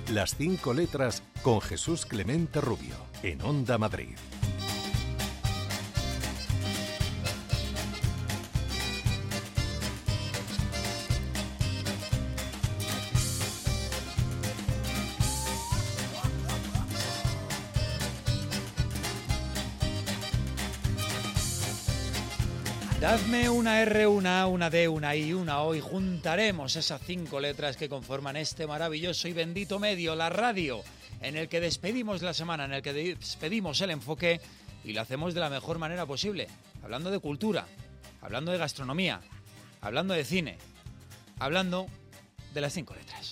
Las 5 letras con Jesús Clemente Rubio, en Onda Madrid. Dadme una R, una A, una D, una I, una O y juntaremos esas 5 letras que conforman este maravilloso y bendito medio, la radio, en el que despedimos la semana, en el que despedimos el enfoque y lo hacemos de la mejor manera posible, hablando de cultura, hablando de gastronomía, hablando de cine, hablando de las 5 letras.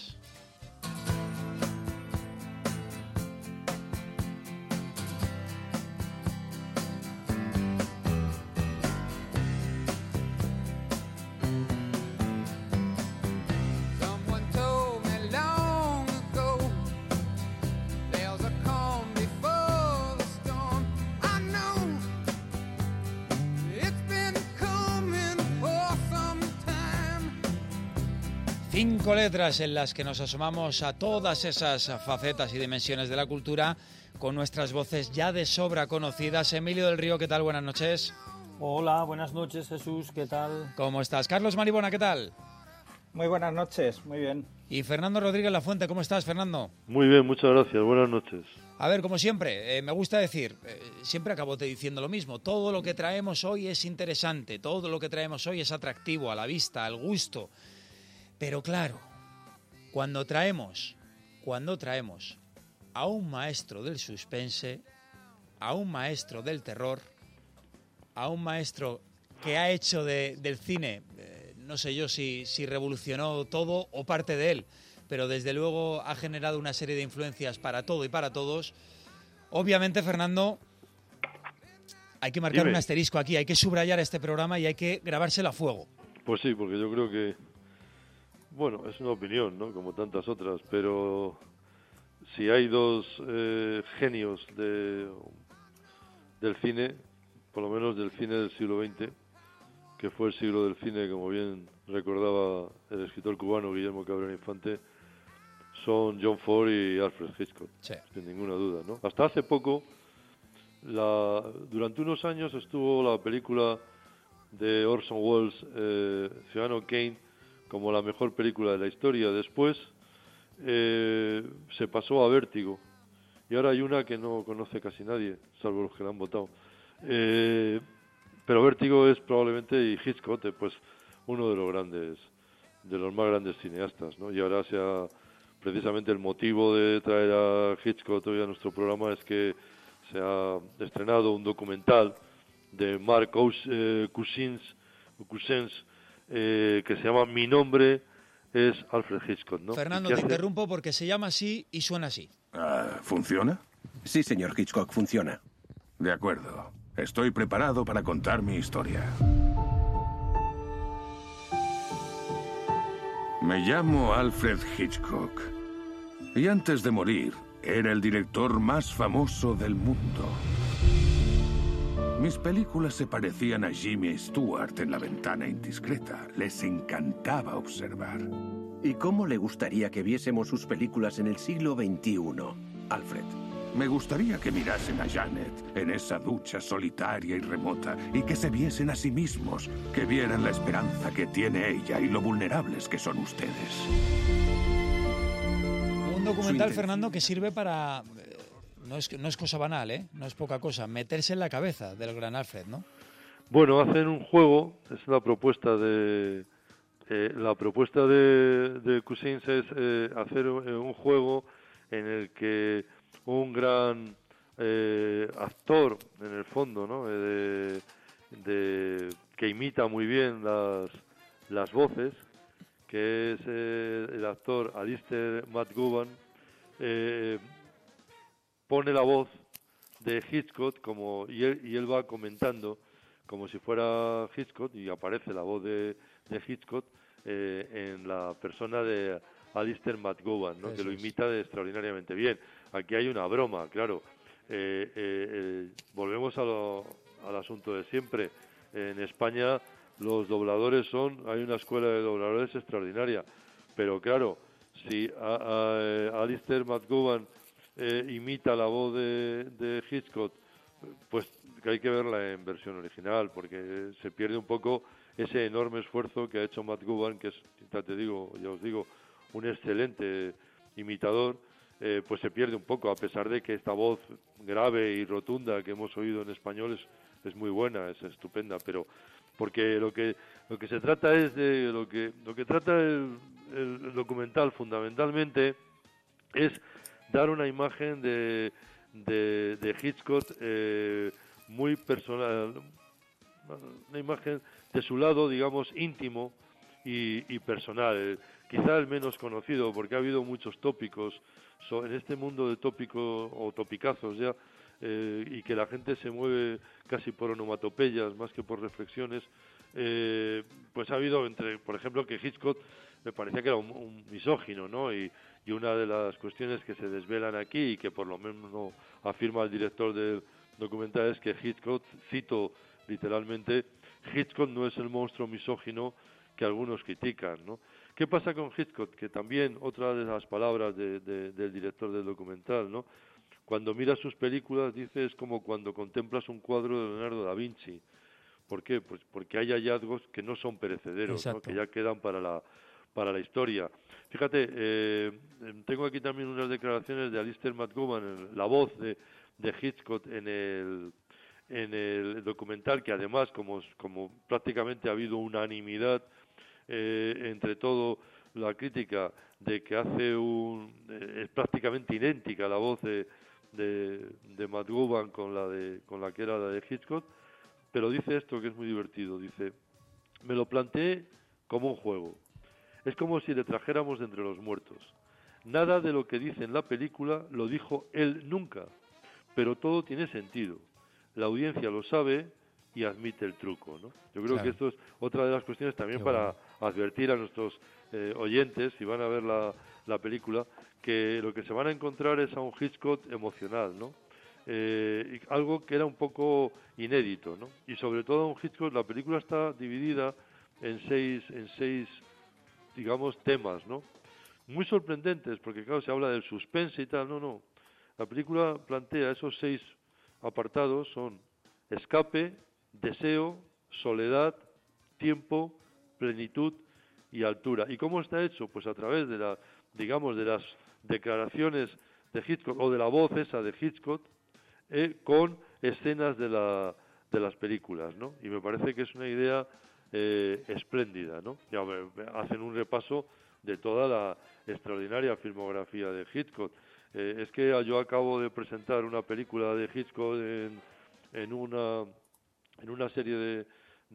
Cinco letras en las que nos asomamos a todas esas facetas y dimensiones de la cultura con nuestras voces ya de sobra conocidas. Emilio del Río, ¿qué tal? Buenas noches. Hola, buenas noches, Jesús, ¿qué tal? ¿Cómo estás? Carlos Maribona, ¿qué tal? Muy buenas noches, muy bien. Y Fernando Rodríguez Lafuente, ¿cómo estás, Fernando? Muy bien, muchas gracias, buenas noches. A ver, como siempre, me gusta decir, siempre acabo diciendo lo mismo, todo lo que traemos hoy es interesante, todo lo que traemos hoy es atractivo a la vista, al gusto. Pero claro, cuando traemos a un maestro del suspense, a un maestro del terror, a un maestro que ha hecho del cine, no sé yo si revolucionó todo o parte de él, pero desde luego ha generado una serie de influencias para todo y para todos, obviamente, Fernando, hay que marcar un asterisco aquí, hay que subrayar este programa y hay que grabárselo a fuego. Pues sí, porque yo creo que bueno, es una opinión, ¿no? Como tantas otras, pero si hay dos genios del cine, por lo menos del cine del siglo XX, que fue el siglo del cine, como bien recordaba el escritor cubano Guillermo Cabrera Infante, son John Ford y Alfred Hitchcock, sí, sin ninguna duda, ¿no? Hasta hace poco, durante unos años estuvo la película de Orson Welles, Ciudadano Kane, como la mejor película de la historia. Después se pasó a Vértigo y ahora hay una que no conoce casi nadie, salvo los que la han votado. Pero Vértigo es probablemente, y Hitchcock, pues uno de los más grandes cineastas, ¿no? Y ahora precisamente el motivo de traer a Hitchcock hoy a nuestro programa es que se ha estrenado un documental de Mark Cousins, que se llama Mi nombre es Alfred Hitchcock, ¿no? Fernando, te interrumpo porque se llama así y suena así. ¿Funciona? Sí, señor Hitchcock, funciona. De acuerdo. Estoy preparado para contar mi historia. Me llamo Alfred Hitchcock. Y antes de morir, era el director más famoso del mundo. Mis películas se parecían a Jimmy Stewart en La ventana indiscreta. Les encantaba observar. ¿Y cómo le gustaría que viésemos sus películas en el siglo XXI, Alfred? Me gustaría que mirasen a Janet en esa ducha solitaria y remota y que se viesen a sí mismos, que vieran la esperanza que tiene ella y lo vulnerables que son ustedes. Un documental, Fernando, que sirve para... No es cosa banal, ¿eh? No es poca cosa. Meterse en la cabeza del gran Alfred, ¿no? Bueno, hacen un juego, es la propuesta de... de Cousins es hacer un juego en el que un gran actor, en el fondo, ¿no? Que imita muy bien las voces, que es el actor Alistair McGowan, pone la voz de Hitchcock y él va comentando como si fuera Hitchcock, y aparece la voz de Hitchcock en la persona de Alistair McGowan, ¿no? Que lo imita extraordinariamente bien. Aquí hay una broma, claro. Volvemos al asunto de siempre. En España los dobladores hay una escuela de dobladores extraordinaria, pero claro, si Alistair McGowan imita la voz de Hitchcock, pues que hay que verla en versión original, porque se pierde un poco ese enorme esfuerzo que ha hecho McGowan, que es, ya os digo, un excelente imitador. Pues se pierde un poco, a pesar de que esta voz grave y rotunda que hemos oído en español es muy buena, es estupenda, pero porque lo que se trata es de lo que trata el documental fundamentalmente es dar una imagen de Hitchcock muy personal, una imagen de su lado, digamos, íntimo y personal, quizá el menos conocido, porque ha habido muchos tópicos en este mundo de tópicos o topicazos ya, y que la gente se mueve casi por onomatopeyas más que por reflexiones. Pues ha habido, por ejemplo, que Hitchcock me parecía que era un misógino, ¿no? Y una de las cuestiones que se desvelan aquí y que por lo menos no afirma el director del documental es que Hitchcock, cito literalmente, Hitchcock no es el monstruo misógino que algunos critican, ¿no? ¿Qué pasa con Hitchcock? Que también otra de las palabras del director del documental, ¿no? Cuando miras sus películas, dice, es como cuando contemplas un cuadro de Leonardo da Vinci. ¿Por qué? Pues porque hay hallazgos que no son perecederos, ¿no? Que ya quedan para la historia. Fíjate, tengo aquí también unas declaraciones de Alistair McGowan, la voz de Hitchcock en el documental, que además, como prácticamente ha habido unanimidad entre todo la crítica de que es prácticamente idéntica la voz de McGowan con la que era la de Hitchcock, pero dice esto que es muy divertido, dice: me lo planteé como un juego, es como si le trajéramos de entre los muertos, nada de lo que dice en la película lo dijo él nunca, pero todo tiene sentido, la audiencia lo sabe y admite el truco, ¿no? Yo creo que esto es otra de las cuestiones también para advertir a nuestros oyentes, si van a ver la película, que lo que se van a encontrar es a un Hitchcock emocional, ¿no? Algo que era un poco inédito, ¿no? Y sobre todo un Hitchcock, la película está dividida en seis, digamos, temas, ¿no? Muy sorprendentes, porque claro, se habla del suspense y tal, no. La película plantea esos 6 apartados, son escape, deseo, soledad, tiempo, plenitud y altura. ¿Y cómo está hecho? Pues a través de las declaraciones de Hitchcock, o de la voz esa de Hitchcock, con escenas de las películas, ¿no? Y me parece que es una idea espléndida, ¿no? Ya hacen un repaso de toda la extraordinaria filmografía de Hitchcock. Es que yo acabo de presentar una película de Hitchcock en una serie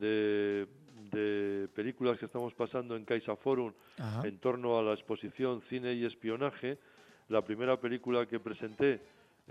de películas que estamos pasando en CaixaForum en torno a la exposición Cine y Espionaje. La primera película que presenté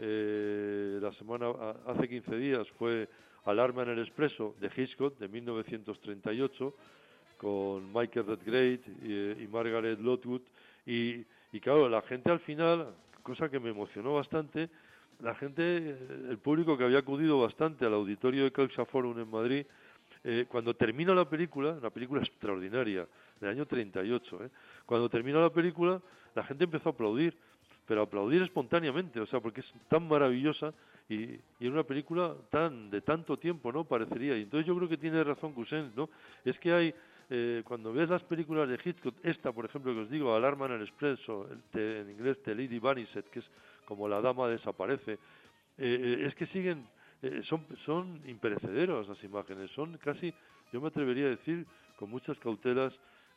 hace 15 días fue Alarma en el Expreso, de Hitchcock, de 1938, con Michael Redgrave y Margaret Lockwood, y claro, la gente al final, cosa que me emocionó bastante, el público que había acudido bastante al auditorio de CaixaForum en Madrid, cuando termina la película, una película extraordinaria, del año 38, cuando termina la película, la gente empezó a aplaudir, pero aplaudir espontáneamente, o sea, porque es tan maravillosa y en una película de tanto tiempo, ¿no? Parecería. Y entonces yo creo que tiene razón Cousins, ¿no? Es que hay, cuando ves las películas de Hitchcock, esta, por ejemplo, que os digo, Alarma en el Expreso, en inglés The Lady Vanished, que es como la dama desaparece, es que siguen, son imperecederos las imágenes, son casi, yo me atrevería a decir, con muchas cautelas,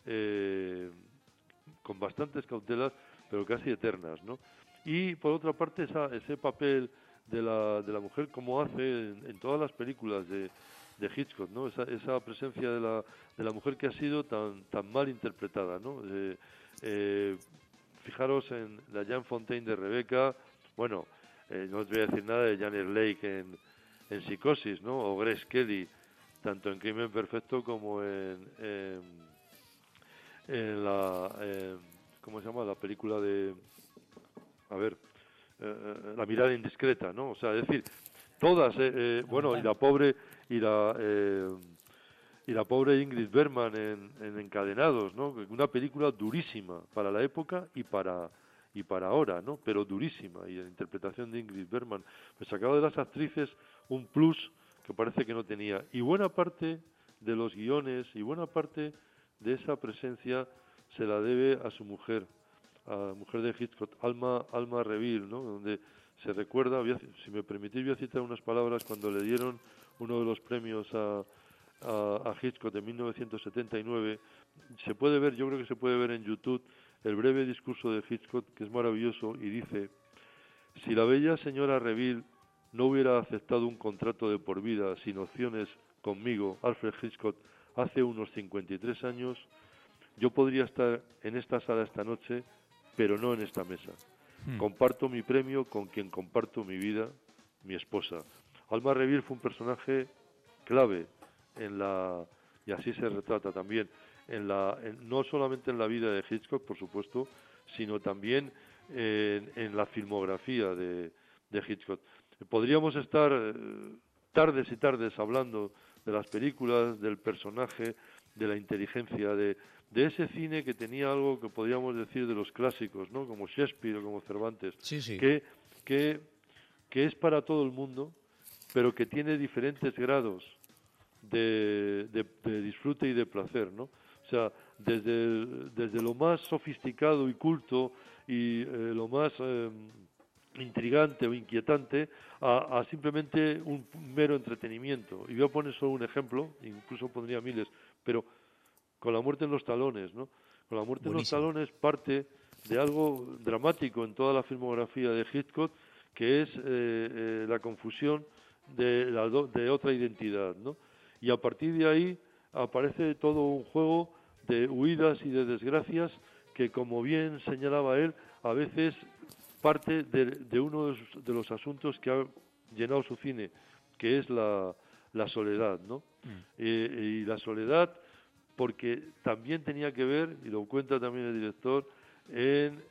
con bastantes cautelas, pero casi eternas, ¿no? Y por otra parte ese papel de la mujer, como hace en todas las películas de Hitchcock, ¿no? Esa presencia de la mujer que ha sido tan mal interpretada, ¿no? Fijaros en la Jean Fontaine de Rebecca, bueno, no os voy a decir nada de Janet Leigh en Psicosis, ¿no? O Grace Kelly, tanto en Crimen Perfecto como en ¿cómo se llama? La película de... La mirada indiscreta, ¿no? O sea, es decir, todas, bueno, y la pobre, y la pobre Ingrid Bergman en Encadenados, ¿no? Una película durísima para la época y para ahora, ¿no? Pero durísima, y la interpretación de Ingrid Bergman me sacaba de las actrices un plus que parece que no tenía, y buena parte de los guiones y buena parte de esa presencia se la debe a su mujer, a la mujer de Hitchcock, Alma Reville, ¿no? Donde se recuerda, si me permitís voy a citar unas palabras cuando le dieron uno de los premios a Hitchcock en 1979. Se puede ver, yo creo que se puede ver en YouTube, el breve discurso de Hitchcock, que es maravilloso, y dice: si la bella señora Reville no hubiera aceptado un contrato de por vida sin opciones conmigo, Alfred Hitchcock, hace unos 53 años, yo podría estar en esta sala esta noche, pero no en esta mesa. Comparto mi premio con quien comparto mi vida, mi esposa. Alma Reville fue un personaje clave y así se retrata también, no solamente en la vida de Hitchcock, por supuesto, sino también en la filmografía de Hitchcock. Podríamos estar tardes y tardes hablando de las películas, del personaje, de la inteligencia, de ese cine que tenía algo que podríamos decir de los clásicos, ¿no? Como Shakespeare o como Cervantes, sí. que es para todo el mundo, pero que tiene diferentes grados de disfrute y de placer, ¿no? O sea, desde lo más sofisticado y culto y lo más intrigante o inquietante a simplemente un mero entretenimiento. Y voy a poner solo un ejemplo, incluso pondría miles, pero con la muerte en los talones, ¿no? Con la muerte Buenísimo. en los talones parte de algo dramático en toda la filmografía de Hitchcock, que es la confusión de otra identidad, ¿no? Y a partir de ahí aparece todo un juego de huidas y de desgracias que, como bien señalaba él, a veces parte de uno de los asuntos que ha llenado su cine, que es la soledad, ¿no? Y la soledad, porque también tenía que ver, y lo cuenta también el director, en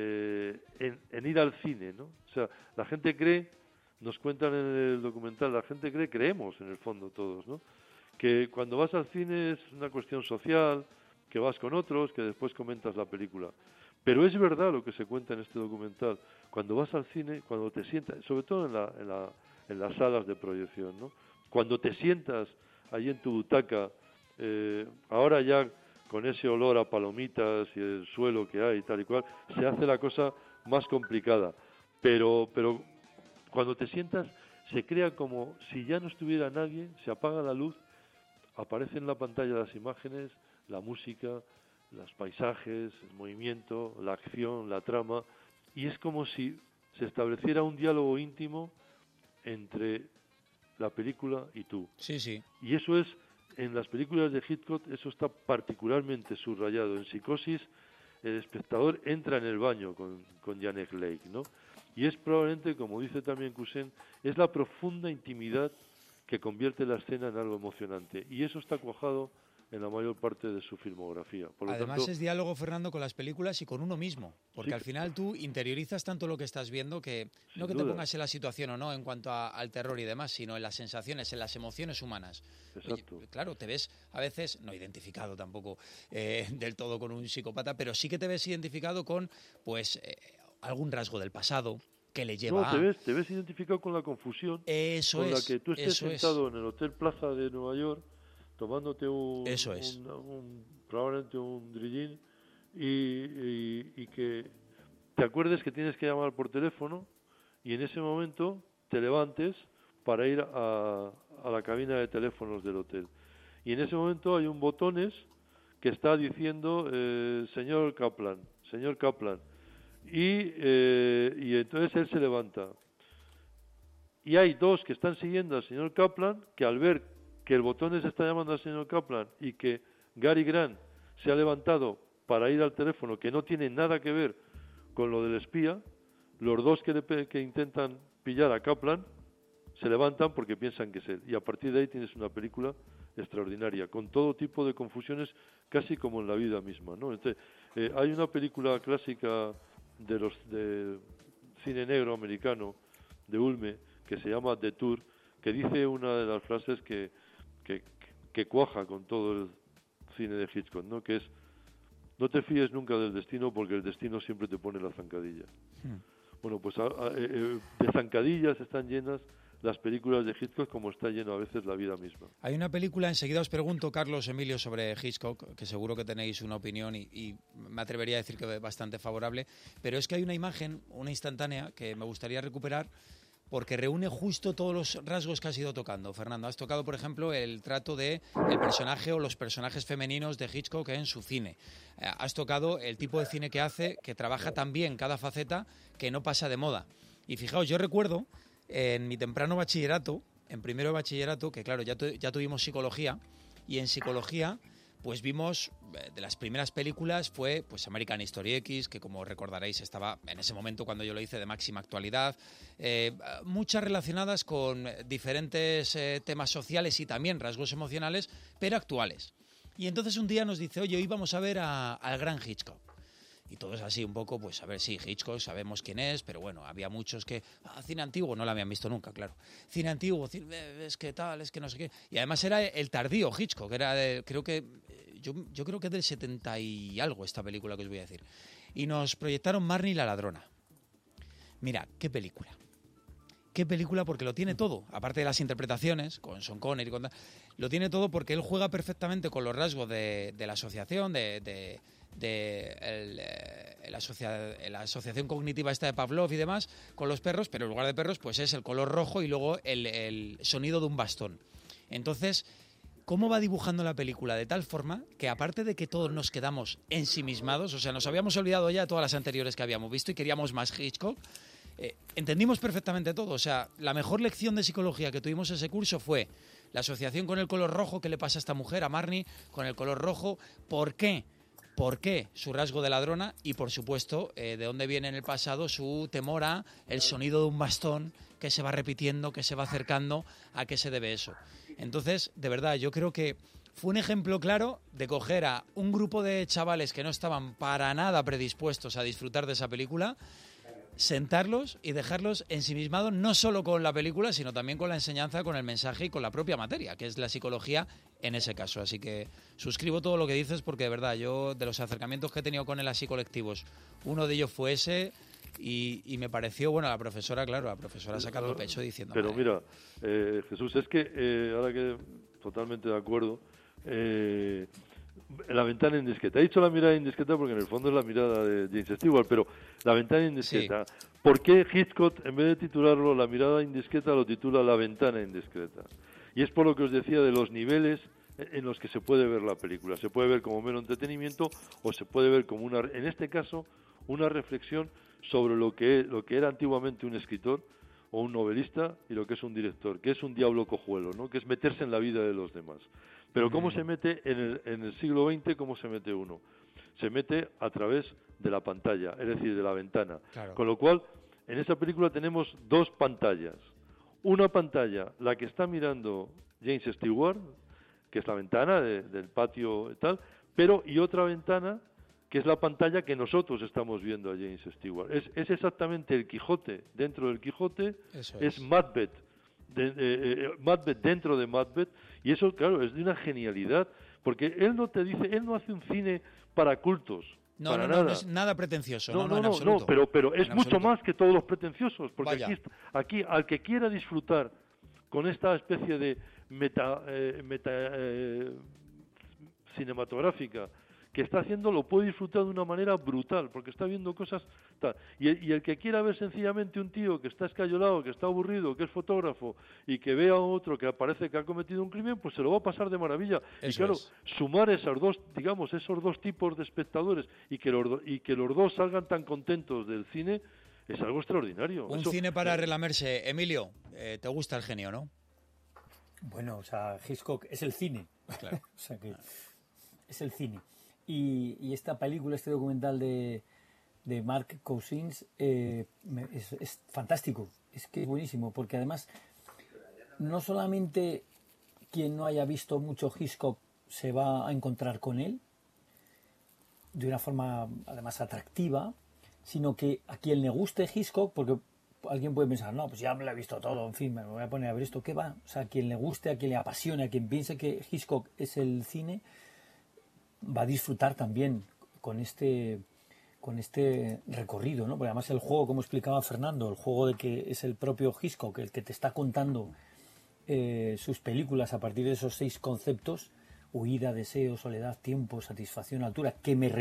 ir al cine, ¿no? O sea, la gente cree, nos cuentan en el documental, la gente creemos en el fondo todos, ¿no? Que cuando vas al cine es una cuestión social, que vas con otros, que después comentas la película. Pero es verdad lo que se cuenta en este documental. Cuando vas al cine, cuando te sientas, sobre todo en las salas de proyección, ¿no? Cuando te sientas allí en tu butaca, ahora ya con ese olor a palomitas y el suelo que hay y tal y cual, se hace la cosa más complicada. Pero cuando te sientas, se crea como si ya no estuviera nadie, se apaga la luz, aparece en la pantalla las imágenes, la música, los paisajes, el movimiento, la acción, la trama, y es como si se estableciera un diálogo íntimo entre la película y tú. Sí. Y eso es, en las películas de Hitchcock, eso está particularmente subrayado. En Psicosis, el espectador entra en el baño con Janet Leigh, ¿no? Y es probablemente, como dice también Cousin, es la profunda intimidad que convierte la escena en algo emocionante. Y eso está cuajado en la mayor parte de su filmografía. Por lo Además tanto, es diálogo, Fernando, con las películas y con uno mismo, porque sí, al final tú interiorizas tanto lo que estás viendo que no que te pongas en la situación o no en cuanto al terror y demás, sino en las sensaciones, en las emociones humanas. Exacto. Oye, claro, te ves a veces, no identificado tampoco del todo con un psicópata, pero sí que te ves identificado con pues algún rasgo del pasado que le lleva te ves identificado con la confusión Eso con es, la que tú estés eso sentado en el Hotel Plaza de Nueva York tomándote probablemente un drillín y que te acuerdes que tienes que llamar por teléfono y en ese momento te levantes para ir a la cabina de teléfonos del hotel. Y en ese momento hay un botones que está diciendo señor Kaplan. Y entonces él se levanta. Y hay dos que están siguiendo al señor Kaplan, que al ver que el botones está llamando al señor Kaplan y que Gary Grant se ha levantado para ir al teléfono, que no tiene nada que ver con lo del espía, los dos que intentan pillar a Kaplan se levantan porque piensan que es él. Y a partir de ahí tienes una película extraordinaria, con todo tipo de confusiones, casi como en la vida misma, ¿no? Entonces, hay una película clásica de cine negro americano, de Ulme, que se llama The Tour, que dice una de las frases que que cuaja con todo el cine de Hitchcock, ¿no? Que es, no te fíes nunca del destino porque el destino siempre te pone la zancadilla. Bueno, pues de zancadillas están llenas las películas de Hitchcock, como está lleno a veces la vida misma. Hay una película, enseguida os pregunto, Carlos, Emilio, sobre Hitchcock, que seguro que tenéis una opinión y me atrevería a decir que bastante favorable, pero es que hay una imagen, una instantánea, que me gustaría recuperar porque reúne justo todos los rasgos que has ido tocando. Fernando, has tocado, por ejemplo, el trato del personaje o los personajes femeninos de Hitchcock en su cine. Has tocado el tipo de cine que hace, que trabaja tan bien cada faceta, que no pasa de moda. Y fijaos, yo recuerdo en mi temprano bachillerato, en primero de bachillerato, que claro, ya tuvimos psicología, y en psicología pues vimos, de las primeras películas fue pues American History X, que como recordaréis estaba en ese momento cuando yo lo hice de máxima actualidad, muchas relacionadas con diferentes temas sociales y también rasgos emocionales, pero actuales. Y entonces un día nos dice, oye, hoy vamos a ver al gran Hitchcock. Y todos así un poco, pues a ver, sí, Hitchcock, sabemos quién es, pero bueno, había muchos que, cine antiguo, no lo habían visto nunca, claro. Cine antiguo, es que tal, es que no sé qué. Y además era el tardío Hitchcock, era creo que, yo creo que es del 70 y algo esta película que os voy a decir. Y nos proyectaron Marnie la ladrona. Mira, qué película. Qué película, porque lo tiene todo, aparte de las interpretaciones, con Sean Connery, lo tiene todo porque él juega perfectamente con los rasgos de la asociación, la asociación cognitiva esta de Pavlov y demás, con los perros, pero en lugar de perros pues es el color rojo y luego el sonido de un bastón. Entonces, ¿cómo va dibujando la película? De tal forma que aparte de que todos nos quedamos ensimismados, o sea, nos habíamos olvidado ya de todas las anteriores que habíamos visto y queríamos más Hitchcock, entendimos perfectamente todo. O sea, la mejor lección de psicología que tuvimos ese curso fue la asociación con el color rojo que le pasa a esta mujer, a Marnie, con el color rojo. ¿Por qué? ¿Por qué su rasgo de ladrona? Y, por supuesto, de dónde viene en el pasado su temor a el sonido de un bastón que se va repitiendo, que se va acercando. ¿A qué se debe eso? Entonces, de verdad, yo creo que fue un ejemplo claro de coger a un grupo de chavales que no estaban para nada predispuestos a disfrutar de esa película, sentarlos y dejarlos ensimismados no solo con la película, sino también con la enseñanza, con el mensaje y con la propia materia, que es la psicología en ese caso. Así que suscribo todo lo que dices porque, de verdad, yo de los acercamientos que he tenido con él así colectivos, uno de ellos fue ese y me pareció, bueno, la profesora ha sacado el pecho diciendo... Pero mira, Jesús, es que ahora que totalmente de acuerdo... La ventana indiscreta. He dicho la mirada indiscreta porque en el fondo es la mirada de James Stewart, pero la ventana indiscreta. Sí. ¿Por qué Hitchcock, en vez de titularlo La mirada indiscreta, lo titula La ventana indiscreta? Y es por lo que os decía de los niveles en los que se puede ver la película. Se puede ver como mero entretenimiento o se puede ver como en este caso, una reflexión sobre lo que era antiguamente un escritor o un novelista y lo que es un director, que es un diablo cojuelo, ¿no? Que es meterse en la vida de los demás. Pero ¿cómo se mete en el siglo XX? ¿Cómo se mete uno? Se mete a través de la pantalla, es decir, de la ventana. Claro. Con lo cual, en esta película tenemos dos pantallas. Una pantalla, la que está mirando James Stewart, que es la ventana del patio y tal, y otra ventana, que es la pantalla que nosotros estamos viendo a James Stewart. Es exactamente el Quijote dentro del Quijote, es Macbeth. Macbeth dentro de Macbeth, y eso, claro, es de una genialidad, porque él no hace un cine para cultos. No es nada pretencioso. No, pero es mucho más que todos los pretenciosos, porque aquí al que quiera disfrutar con esta especie de meta cinematográfica que está haciendo, lo puede disfrutar de una manera brutal, porque está viendo cosas tal. Y el que quiera ver sencillamente un tío que está escayolado, que está aburrido, que es fotógrafo, y que vea a otro que parece que ha cometido un crimen, pues se lo va a pasar de maravilla. Eso y claro, sumar esos dos tipos de espectadores y que los dos salgan tan contentos del cine, es algo extraordinario. Un cine para relamerse. Emilio, te gusta el genio, ¿no? Bueno, o sea, Hitchcock es el cine. Claro. O sea que es el cine. Y esta película, este documental de Mark Cousins es fantástico, es que es buenísimo, porque además no solamente quien no haya visto mucho Hitchcock se va a encontrar con él de una forma además atractiva, sino que a quien le guste Hitchcock, porque alguien puede pensar, no, pues ya me lo he visto todo, en fin, me voy a poner a ver esto, ¿qué va? O sea, a quien le guste, a quien le apasione, a quien piense que Hitchcock es el cine, va a disfrutar también con este recorrido, ¿no? Porque además el juego, como explicaba Fernando, el juego de que es el propio Hitchcock el que te está contando sus películas a partir de esos 6 conceptos, huida, deseo, soledad, tiempo, satisfacción, altura, que me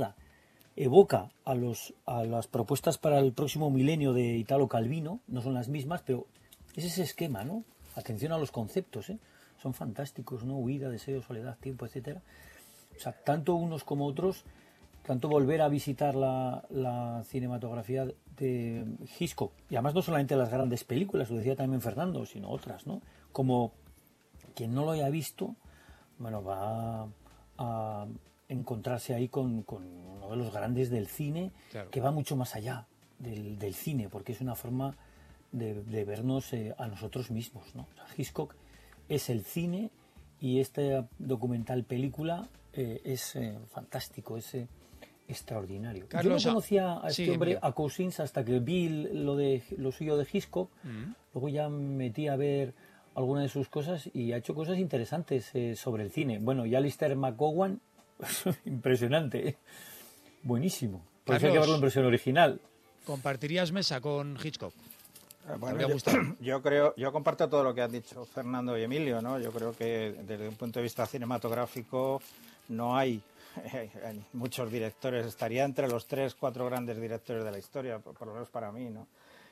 evoca a las propuestas para el próximo milenio de Italo Calvino, no son las mismas, pero es ese esquema, ¿no? Atención a los conceptos, son fantásticos, ¿no? Huida, deseo, soledad, tiempo, etcétera. O sea, tanto unos como otros, tanto volver a visitar la cinematografía de Hitchcock, y además no solamente las grandes películas, lo decía también Fernando, sino otras, ¿no? Como quien no lo haya visto, bueno, va a encontrarse ahí con uno de los grandes del cine, claro, que va mucho más allá del cine, porque es una forma de vernos a nosotros mismos, ¿no? O sea, Hitchcock es el cine y este documental película es fantástico, es extraordinario. Carlos, yo no conocía a este hombre, a Cousins, hasta que vi lo suyo de Hitchcock. Luego ya me metí a ver algunas de sus cosas y ha hecho cosas interesantes sobre el cine. Bueno, y Alistair McGowan, impresionante, buenísimo. Por eso hay que verlo en versión original. ¿Compartirías mesa con Hitchcock? Bueno, yo comparto todo lo que han dicho Fernando y Emilio, ¿no? Yo creo que desde un punto de vista cinematográfico no hay muchos directores, estaría entre los 3-4 grandes directores de la historia, por lo menos para mí, ¿no?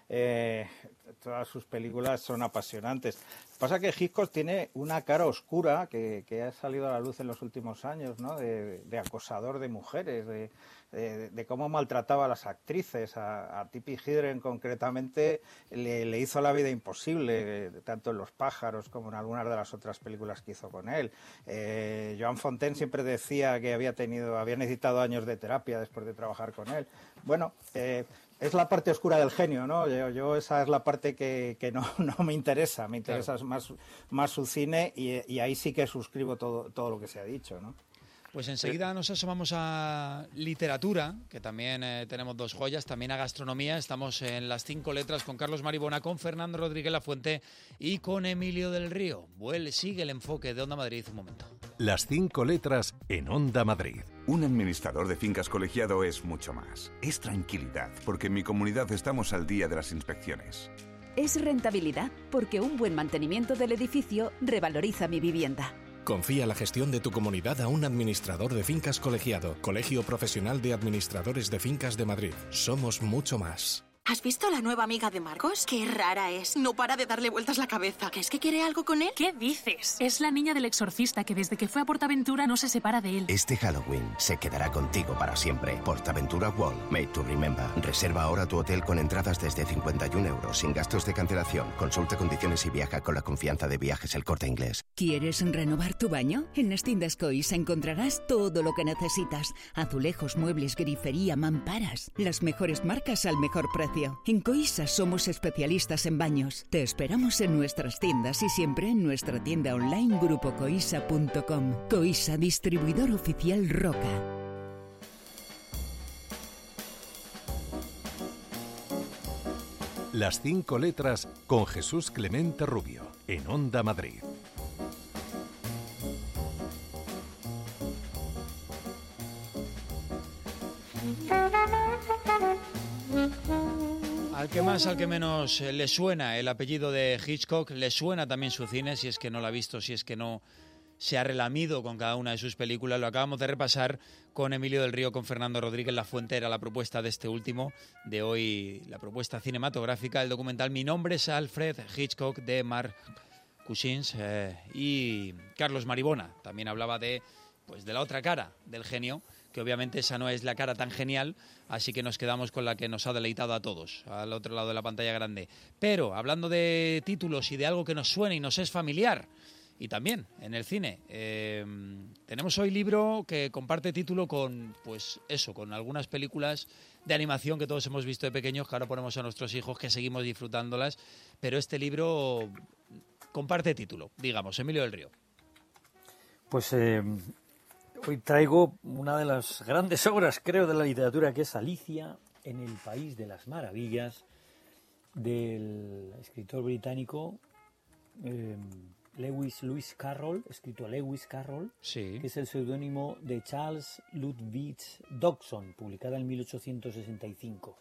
Todas sus películas son apasionantes. Pasa que Hitchcock tiene una cara oscura que ha salido a la luz en los últimos años, ¿no? De acosador de mujeres, de cómo maltrataba a las actrices. A Tippi Hedren concretamente le hizo la vida imposible, tanto en Los pájaros como en algunas de las otras películas que hizo con él. Joan Fontaine siempre decía que había necesitado años de terapia después de trabajar con él. Bueno, es la parte oscura del genio, ¿no? Yo esa es la parte que no me interesa. Me interesa, claro, más su cine y ahí sí que suscribo todo lo que se ha dicho, ¿no? Pues enseguida nos asomamos a literatura, que también tenemos 2 joyas, también a gastronomía. Estamos en Las 5 letras con Carlos Maribona, con Fernando Rodríguez Lafuente y con Emilio del Río. Sigue el enfoque de Onda Madrid un momento. Las 5 letras en Onda Madrid. Un administrador de fincas colegiado es mucho más. Es tranquilidad, porque en mi comunidad estamos al día de las inspecciones. Es rentabilidad, porque un buen mantenimiento del edificio revaloriza mi vivienda. Confía la gestión de tu comunidad a un administrador de fincas colegiado. Colegio Profesional de Administradores de Fincas de Madrid. Somos mucho más. ¿Has visto a la nueva amiga de Marcos? Qué rara es. No para de darle vueltas la cabeza. ¿Crees que quiere algo con él? ¿Qué dices? Es la niña del exorcista que desde que fue a Portaventura no se separa de él. Este Halloween se quedará contigo para siempre. Portaventura World, made to remember. Reserva ahora tu hotel con entradas desde 51 euros, sin gastos de cancelación. Consulta condiciones y viaja con la confianza de Viajes El Corte Inglés. ¿Quieres renovar tu baño? En las tiendas Coisa encontrarás todo lo que necesitas. Azulejos, muebles, grifería, mamparas. Las mejores marcas al mejor precio. En Coisa somos especialistas en baños. Te esperamos en nuestras tiendas y siempre en nuestra tienda online grupocoisa.com. Coisa, distribuidor oficial Roca. Las 5 letras con Jesús Clemente Rubio en Onda Madrid. Al que más, al que menos le suena el apellido de Hitchcock, le suena también su cine, si es que no lo ha visto, si es que no se ha relamido con cada una de sus películas. Lo acabamos de repasar con Emilio del Río, con Fernando Rodríguez Lafuente. Era la propuesta de este último, de hoy, la propuesta cinematográfica, el documental Mi nombre es Alfred Hitchcock, de Mark Cousins, y Carlos Maribona. También hablaba de la otra cara del genio, que obviamente esa no es la cara tan genial, así que nos quedamos con la que nos ha deleitado a todos, al otro lado de la pantalla grande. Pero, hablando de títulos y de algo que nos suena y nos es familiar, y también en el cine, tenemos hoy libro que comparte título con, con algunas películas de animación que todos hemos visto de pequeños, que ahora ponemos a nuestros hijos, que seguimos disfrutándolas, pero este libro comparte título, digamos. Emilio del Río. Pues hoy traigo una de las grandes obras, creo, de la literatura, que es Alicia en el País de las Maravillas, del escritor británico Lewis Carroll, escrito Lewis Carroll, sí, que es el seudónimo de Charles Ludwig Dodgson, publicada en 1865.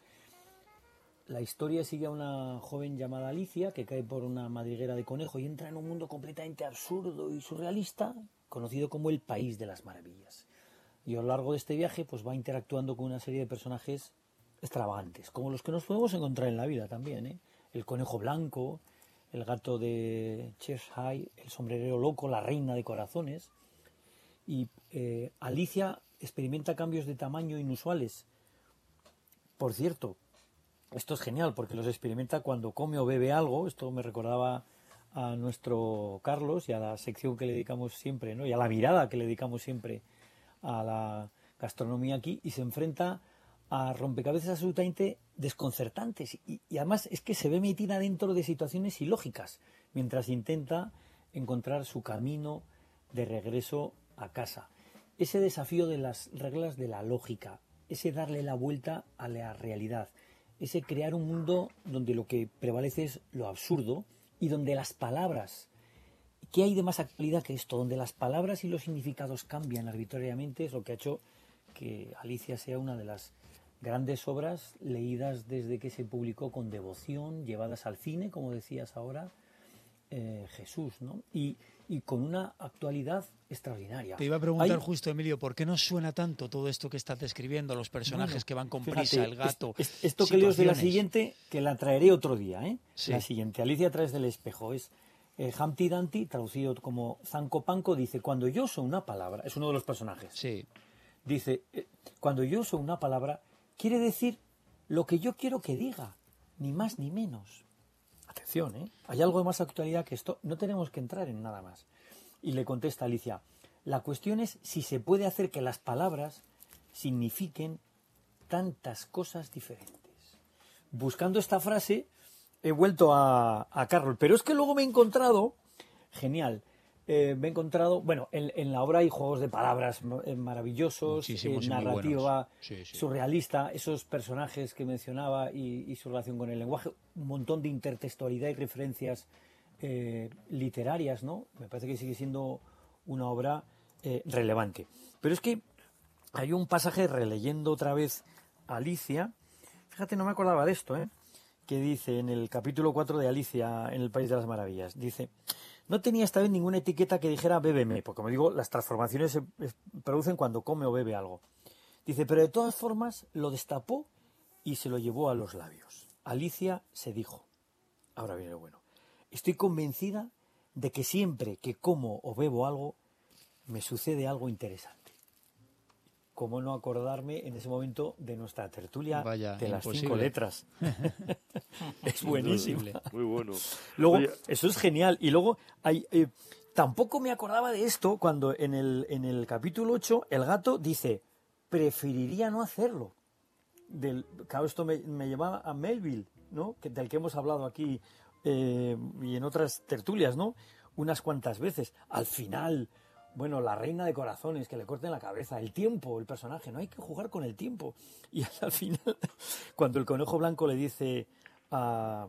La historia sigue a una joven llamada Alicia que cae por una madriguera de conejo y entra en un mundo completamente absurdo y surrealista, conocido como el País de las Maravillas. Y a lo largo de este viaje pues va interactuando con una serie de personajes extravagantes, como los que nos podemos encontrar en la vida también, ¿eh? El conejo blanco, el gato de Cheshire, el sombrerero loco, la reina de corazones. Y Alicia experimenta cambios de tamaño inusuales. Por cierto, esto es genial porque los experimenta cuando come o bebe algo. Esto me recordaba a nuestro Carlos y a la sección que le dedicamos siempre, ¿no? Y a la mirada que le dedicamos siempre a la gastronomía aquí, y se enfrenta a rompecabezas absolutamente desconcertantes y además es que se ve metida dentro de situaciones ilógicas mientras intenta encontrar su camino de regreso a casa. Ese desafío de las reglas de la lógica, ese darle la vuelta a la realidad, ese crear un mundo donde lo que prevalece es lo absurdo y donde las palabras, ¿qué hay de más actualidad que esto? Donde las palabras y los significados cambian arbitrariamente, es lo que ha hecho que Alicia sea una de las grandes obras leídas desde que se publicó con devoción, llevadas al cine, como decías ahora, Jesús, ¿no? Y con una actualidad extraordinaria. Te iba a preguntar justo, Emilio, ¿por qué no suena tanto todo esto que estás describiendo? Los personajes que van con prisa, el gato. Esto que leo es de la siguiente, que la traeré otro día, ¿eh? Sí. La siguiente, Alicia a través del espejo. Es Humpty Dumpty, traducido como Zanco Panco, dice: cuando yo uso una palabra, es uno de los personajes. Sí. Dice, cuando yo uso una palabra, quiere decir lo que yo quiero que diga, ni más ni menos. Atención, ¿eh? Hay algo de más actualidad que esto, no tenemos que entrar en nada más. Y le contesta Alicia, la cuestión es si se puede hacer que las palabras signifiquen tantas cosas diferentes. Buscando esta frase, he vuelto a Carroll, pero es que luego me he encontrado, genial, me he encontrado, bueno, en la obra hay juegos de palabras maravillosos, narrativa surrealista, esos personajes que mencionaba y su relación con el lenguaje, un montón de intertextualidad y referencias literarias, ¿no? Me parece que sigue siendo una obra relevante. Pero es que hay un pasaje, releyendo otra vez Alicia, fíjate, no me acordaba de esto, que dice en el capítulo 4 de Alicia en el País de las Maravillas, dice: no tenía esta vez ninguna etiqueta que dijera bébeme, porque como digo, las transformaciones se producen cuando come o bebe algo. Dice, pero de todas formas lo destapó y se lo llevó a los labios. Alicia se dijo, ahora viene lo bueno, estoy convencida de que siempre que como o bebo algo, me sucede algo interesante. ¿Cómo no acordarme en ese momento de nuestra tertulia de las 5 letras? Es buenísimo. Muy bueno. Luego, eso es genial. Y luego, tampoco me acordaba de esto cuando en el capítulo 8 el gato dice, preferiría no hacerlo. Claro, esto me lleva a Melville, ¿no? Del que hemos hablado aquí y en otras tertulias, ¿no? Unas cuantas veces. Al final... Bueno, la reina de corazones, que le corten la cabeza, el tiempo, el personaje, no hay que jugar con el tiempo. Y al final, cuando el conejo blanco le dice a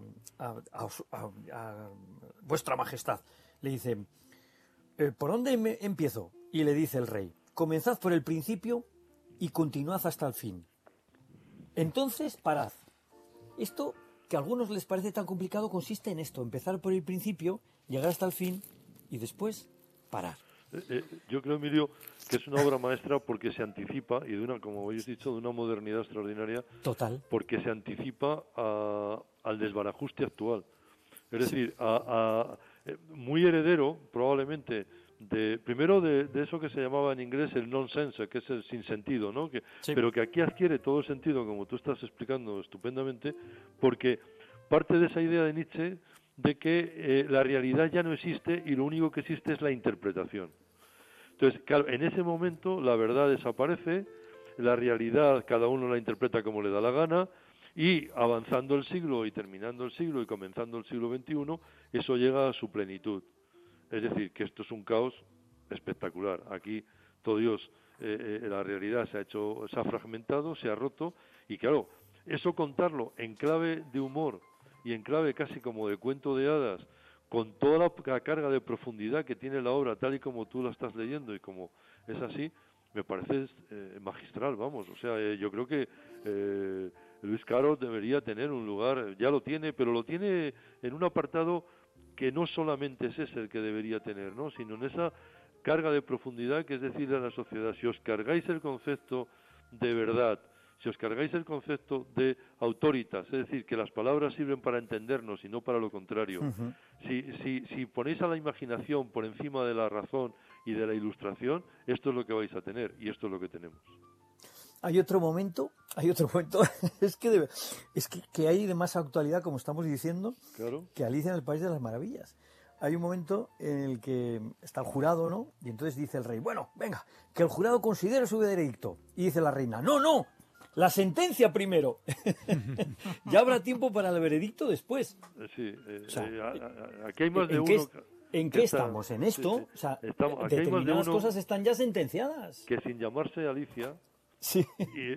vuestra majestad, le dice, ¿por dónde empiezo? Y le dice el rey, comenzad por el principio y continuad hasta el fin. Entonces, parad. Esto, que a algunos les parece tan complicado, consiste en esto, empezar por el principio, llegar hasta el fin y después parar. Yo creo, Emilio, que es una obra maestra porque se anticipa, y de una, como habéis dicho, de una modernidad extraordinaria. Total. Porque se anticipa al desbarajuste actual. Es decir, muy heredero, probablemente, primero de eso que se llamaba en inglés el nonsense, que es el sinsentido, ¿no? Pero que aquí adquiere todo el sentido, como tú estás explicando estupendamente, porque parte de esa idea de Nietzsche de que la realidad ya no existe y lo único que existe es la interpretación. Entonces, claro, en ese momento la verdad desaparece, la realidad cada uno la interpreta como le da la gana, y avanzando el siglo y terminando el siglo y comenzando el siglo XXI, eso llega a su plenitud. Es decir, que esto es un caos espectacular. Aquí todo Dios, la realidad se ha fragmentado, se ha roto, y claro, eso contarlo en clave de humor, y en clave casi como de cuento de hadas, con toda la carga de profundidad que tiene la obra, tal y como tú la estás leyendo y como es así, me parece magistral, vamos. O sea, yo creo que Lewis Carroll debería tener un lugar, ya lo tiene, pero lo tiene en un apartado que no solamente es ese el que debería tener, ¿no? Sino en esa carga de profundidad que es decirle a la sociedad, si os cargáis el concepto de verdad, si os cargáis el concepto de autoritas, es decir, que las palabras sirven para entendernos y no para lo contrario, si ponéis a la imaginación por encima de la razón y de la ilustración, esto es lo que vais a tener y esto es lo que tenemos. Hay otro momento, es que hay de más actualidad, como estamos diciendo, claro, que Alicia en el País de las Maravillas. Hay un momento en el que está el jurado, ¿no? Y entonces dice el rey, bueno, venga, que el jurado considere su veredicto. Y dice la reina, no, la sentencia primero. Ya habrá tiempo para el veredicto después. Sí, o sea, aquí hay más de uno. ¿En qué estamos? ¿En esto? Sí. O sea, aquí determinadas cosas están ya sentenciadas. Que sin llamarse Alicia, sí.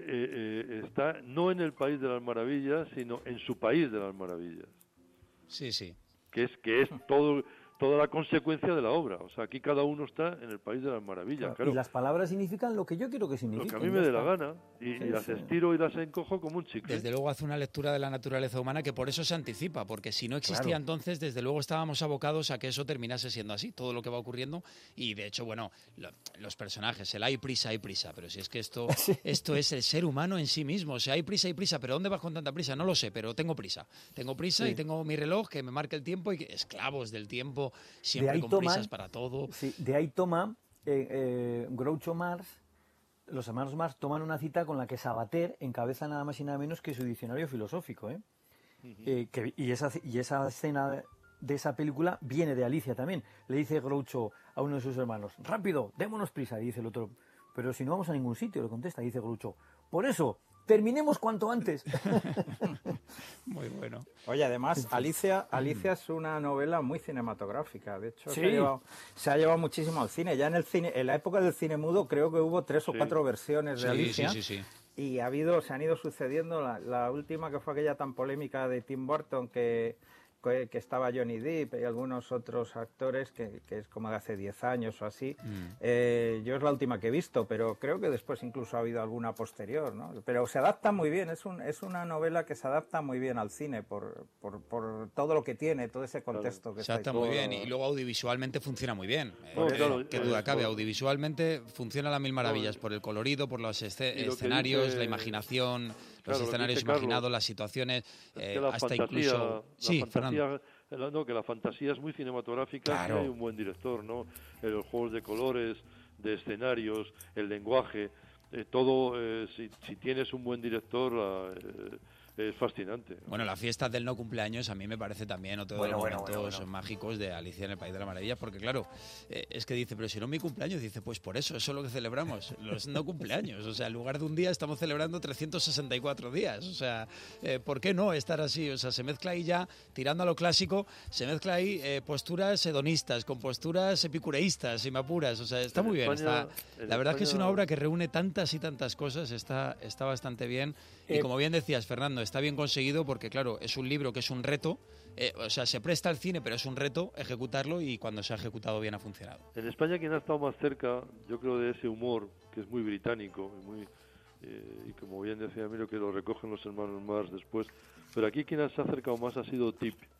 Está no en el País de las Maravillas, sino en su País de las Maravillas. Sí, sí. Que es toda la consecuencia de la obra. O sea, aquí cada uno está en el País de las Maravillas. Claro. Y las palabras significan lo que yo quiero que signifiquen. Lo que a mí me dé la gana. Y las estiro y las encojo como un chicle. Desde luego hace una lectura de la naturaleza humana que por eso se anticipa, porque si no existía entonces, desde luego estábamos abocados a que eso terminase siendo así, todo lo que va ocurriendo. Y de hecho, bueno, los personajes, el hay prisa, pero si es que esto es el ser humano en sí mismo. O sea, hay prisa, pero ¿dónde vas con tanta prisa? No lo sé, pero tengo prisa y tengo mi reloj que me marca el tiempo y esclavos del tiempo, siempre con prisas para todo. Sí, de ahí toma Groucho Marx, los hermanos Marx toman una cita con la que Sabater encabeza nada más y nada menos que su diccionario filosófico, y esa escena de esa película viene de Alicia también. Le dice Groucho a uno de sus hermanos, rápido, démonos prisa, y dice el otro, pero si no vamos a ningún sitio, le contesta, dice Groucho, por eso, terminemos cuanto antes. Muy bueno. Oye, además, Alicia es una novela muy cinematográfica. De hecho, ¿sí? se ha llevado muchísimo al cine. Ya en la época del cine mudo creo que hubo 3 o 4 versiones de Alicia. Sí. Y se han ido sucediendo. La última, que fue aquella tan polémica de Tim Burton, que estaba Johnny Depp y algunos otros actores, que es como de hace 10 años o así. Yo es la última que he visto, pero creo que después incluso ha habido alguna posterior, ¿no? Pero se adapta muy bien, es una novela que se adapta muy bien al cine por todo lo que tiene, todo ese contexto que se adapta muy bien, y luego audiovisualmente funciona muy bien. Qué duda cabe, audiovisualmente funciona a las mil maravillas, por el colorido, por los escenarios, la imaginación, los escenarios imaginados, las situaciones, hasta incluso... Sí, Fernando. Que la fantasía es muy cinematográfica, claro. Y hay un buen director, ¿no? Los juegos de colores, de escenarios, el lenguaje, todo, si tienes un buen director, es fascinante. Bueno, la fiesta del no cumpleaños a mí me parece también otro de los momentos mágicos de Alicia en el País de las Maravillas, porque claro, es que dice, pero si no es mi cumpleaños, dice, pues por eso es lo que celebramos, los no cumpleaños. O sea, en lugar de un día estamos celebrando 364 días. O sea, ¿por qué no estar así? O sea, se mezcla ahí ya, tirando a lo clásico, se mezcla ahí posturas hedonistas con posturas epicureístas, si me apuras. O sea, está muy bien. La verdad es que es una obra que reúne tantas y tantas cosas, está bastante bien. Y como bien decías, Fernando, está bien conseguido porque, claro, es un libro que es un reto, o sea, se presta al cine, pero es un reto ejecutarlo y cuando se ha ejecutado bien ha funcionado. En España quien ha estado más cerca, yo creo, de ese humor, que es muy británico, y como bien decía Emilio, que lo recogen los hermanos Marx después, pero aquí quien se ha acercado más ha sido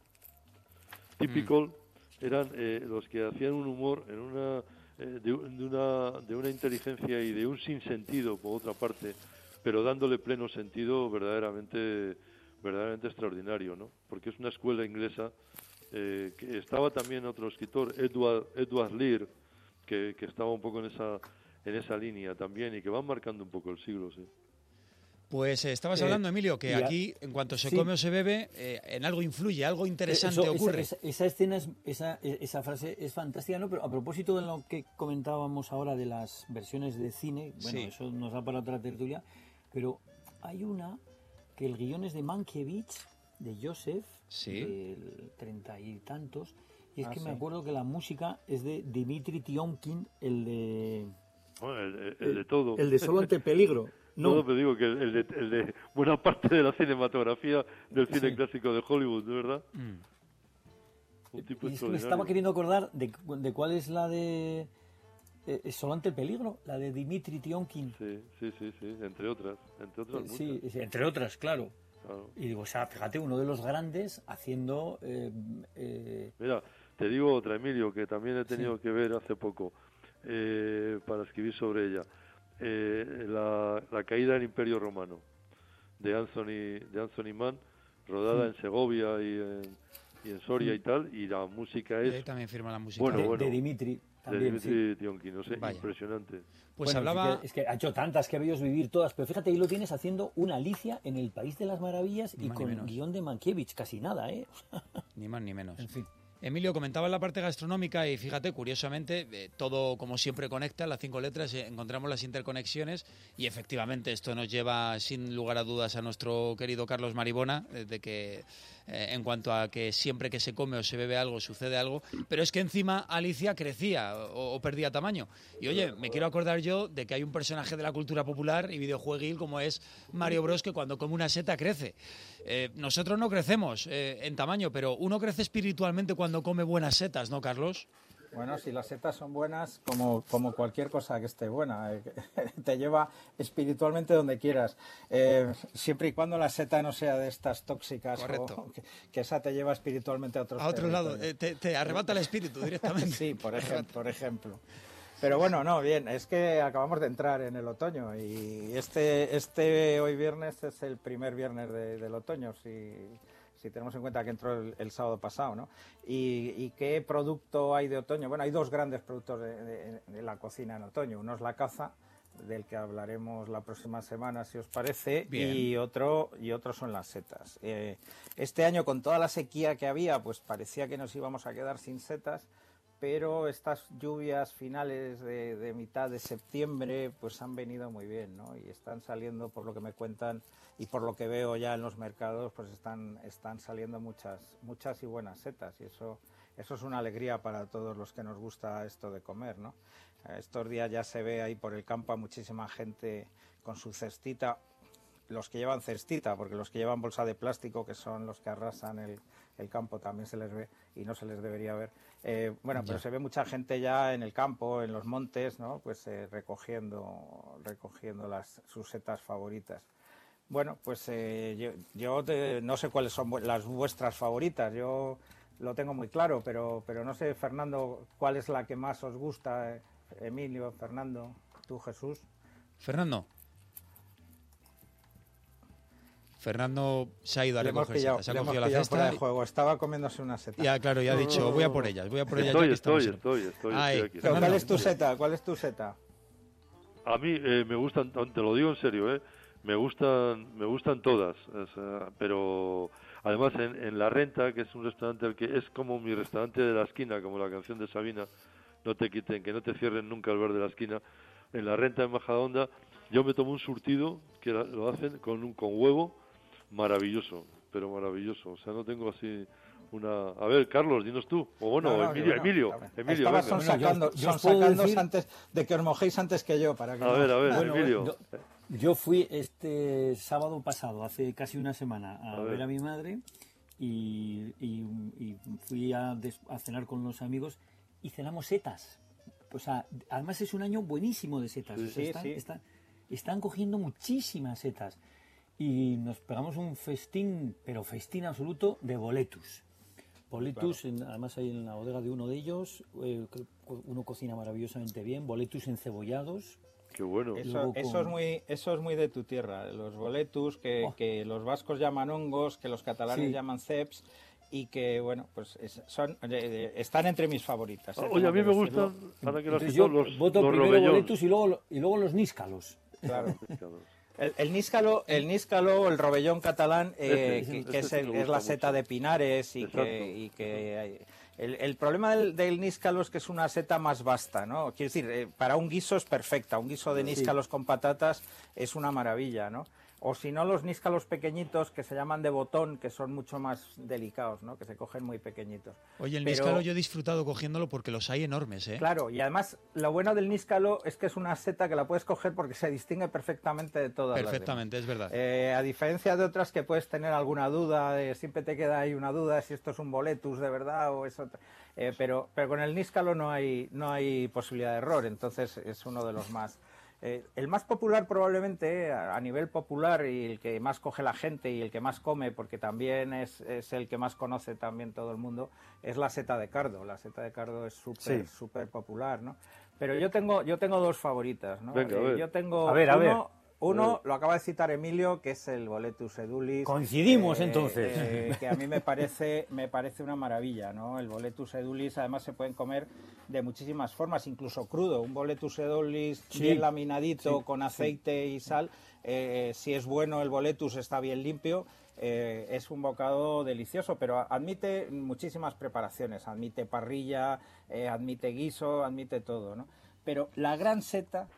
Typical, eran los que hacían un humor de una inteligencia y de un sinsentido, por otra parte, pero dándole pleno sentido verdaderamente extraordinario, ¿no? Porque es una escuela inglesa, que estaba también otro escritor, Edward Lear, que estaba un poco en esa línea también y que van marcando un poco el siglo, sí. Pues estabas hablando, Emilio, que aquí, en cuanto se come o se bebe, en algo influye, algo interesante ocurre. Esa escena, esa frase es fantástica, ¿no? Pero a propósito de lo que comentábamos ahora de las versiones de cine, bueno, eso nos da para otra tertulia, pero hay una que el guión es de Mankiewicz, de Joseph, del 30 y tantos, y es que me acuerdo que la música es de Dmitri Tiomkin, el de todo. El de Solo ante peligro. No, pero digo que el de buena parte de la cinematografía del cine clásico de Hollywood, ¿de verdad? Un tipo y me estaba queriendo acordar de cuál es la de Solo ante el peligro, la de Dimitri Tionkin. Sí, entre otras sí, entre otras, claro. Y digo, o sea, fíjate, uno de los grandes haciendo... Mira, te digo otra, Emilio, que también he tenido que ver hace poco para escribir sobre ella. La caída del Imperio Romano, de Anthony Mann, rodada en Segovia y en Soria y tal, y la música es... también firma la música. De Dimitri. También, de Dimitri Tionkin, no sé, impresionante. Pues bueno, hablaba... Es que ha hecho tantas que ha debido vivir todas, pero fíjate, ahí lo tienes haciendo una Alicia en el País de las Maravillas y con guión de Mankiewicz, casi nada, ¿eh? Ni más ni menos. En fin. Emilio, comentaba la parte gastronómica y fíjate, curiosamente, todo como siempre conecta, las 5 letras, encontramos las interconexiones y efectivamente esto nos lleva sin lugar a dudas a nuestro querido Carlos Maribona, de que en cuanto a que siempre que se come o se bebe algo sucede algo, pero es que encima Alicia crecía o perdía tamaño. Y oye, me quiero acordar yo de que hay un personaje de la cultura popular y videojueguil como es Mario Bros, que cuando come una seta crece. Nosotros no crecemos en tamaño, pero uno crece espiritualmente cuando come buenas setas, ¿no, Carlos? Bueno, si las setas son buenas, como cualquier cosa que esté buena, te lleva espiritualmente donde quieras. Siempre y cuando la seta no sea de estas tóxicas, que esa te lleva espiritualmente a otro lado, te arrebata el espíritu directamente. Sí, por ejemplo. Pero bueno, no, bien, es que acabamos de entrar en el otoño y este hoy viernes es el primer viernes del otoño, si tenemos en cuenta que entró el sábado pasado, ¿no? ¿Y qué producto hay de otoño? Bueno, hay dos grandes productos de la cocina en otoño. Uno es la caza, del que hablaremos la próxima semana, si os parece, y otro son las setas. Este año, con toda la sequía que había, pues parecía que nos íbamos a quedar sin setas, pero estas lluvias finales de mitad de septiembre pues han venido muy bien, ¿no? Y están saliendo, por lo que me cuentan y por lo que veo ya en los mercados, pues están saliendo muchas y buenas setas, y eso es una alegría para todos los que nos gusta esto de comer, ¿no? Estos días ya se ve ahí por el campo a muchísima gente con su cestita, los que llevan cestita, porque los que llevan bolsa de plástico, que son los que arrasan el campo, también se les ve y no se les debería ver. Pero se ve mucha gente ya en el campo, en los montes, ¿no? Pues recogiendo sus setas favoritas. Bueno, pues yo no sé cuáles son las vuestras favoritas. Yo lo tengo muy claro, pero no sé, Fernando, cuál es la que más os gusta. Emilio, Fernando, tú, Jesús. Fernando se ha ido a recoger setas, se ha cogido la cesta. De juego. Estaba comiéndose una seta. Ya, claro, ya ha dicho, voy a por ellas. Estoy aquí. ¿Cuál es tu seta? A mí me gustan, te lo digo en serio, me gustan todas, o sea, pero además en La Renta, que es un restaurante que es como mi restaurante de la esquina, como la canción de Sabina, no te quiten, que no te cierren nunca el bar de la esquina. En La Renta, en Majadahonda, yo me tomo un surtido que lo hacen con huevo, maravilloso, pero maravilloso. O sea, no tengo así una... A ver, Carlos, dinos tú. O bueno, Emilio. Son sacando antes de que os mojéis antes que yo. Para que a ver, bueno, Emilio. Yo fui este sábado pasado, hace casi una semana, a ver a mi madre y fui a cenar con los amigos y cenamos setas. O sea, además es un año buenísimo de setas. Están cogiendo muchísimas setas. Y nos pegamos un festín, pero festín absoluto, de boletus. Boletus, además hay en la bodega de uno de ellos, uno cocina maravillosamente bien, boletus encebollados. Qué bueno. Eso es muy de tu tierra, los boletus, que los vascos llaman hongos, que los catalanes llaman ceps, y que, bueno, pues están entre mis favoritas. Oye, a mí me gustan, para que los voto los primero boletus y luego los níscalos. Claro. El níscalo, el rovellón catalán, que es la seta de pinares y que el problema del níscalo es que es una seta más vasta, ¿no? Quiero decir, para un guiso es perfecta, un guiso de níscalos con patatas es una maravilla, ¿no? O si no, los níscalos pequeñitos que se llaman de botón, que son mucho más delicados, ¿no? Que se cogen muy pequeñitos. Oye, el níscalo yo he disfrutado cogiéndolo porque los hay enormes, ¿eh? Claro, y además lo bueno del níscalo es que es una seta que la puedes coger porque se distingue perfectamente de todas Perfectamente, las demás. es verdad. A diferencia de otras que puedes tener alguna duda, siempre te queda ahí una duda si esto es un boletus de verdad o es otra. Pero con el níscalo no hay posibilidad de error, entonces es uno de los más... el más popular probablemente a nivel popular y el que más coge la gente y el que más come, porque también es el que más conoce también todo el mundo, es la seta de cardo. La seta de cardo es súper popular, ¿no? Pero yo tengo dos favoritas, ¿no? Venga, a ver. Yo tengo uno, lo acaba de citar Emilio, que es el Boletus edulis. Coincidimos entonces. Que a mí me parece una maravilla, ¿no? El Boletus edulis además se pueden comer de muchísimas formas, incluso crudo. Un Boletus edulis bien laminadito, con aceite y sal. Si es bueno el Boletus, está bien limpio. Es un bocado delicioso, pero admite muchísimas preparaciones. Admite parrilla, admite guiso, admite todo, ¿no? Pero la gran seta,